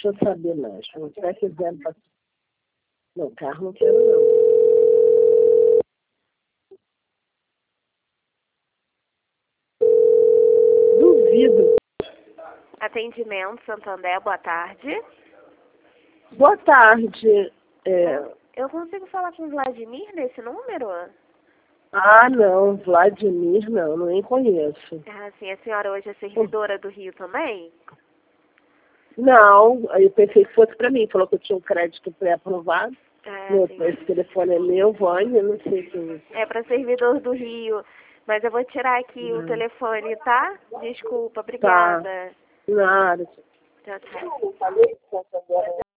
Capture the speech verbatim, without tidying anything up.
deixa eu saber mais. Se você quiser... Não, carro não quero não. Duvido. Atendimento Santander, boa tarde. Boa tarde. É... Eu consigo falar com o Vladimir nesse número? Ah, não. Vladimir, não. Nem conheço. Ah, sim. A senhora hoje é servidora do Rio também? Não. Aí eu pensei que fosse para mim. Falou que eu tinha um crédito pré-aprovado. Ah, Meu, sim. esse telefone é meu, Vânia, não sei quem. É para servidor do Rio. Mas eu vou tirar aqui o Hum. telefone, tá? Desculpa, Tá. obrigada. Nada. Tchau, tchau. Eu falei que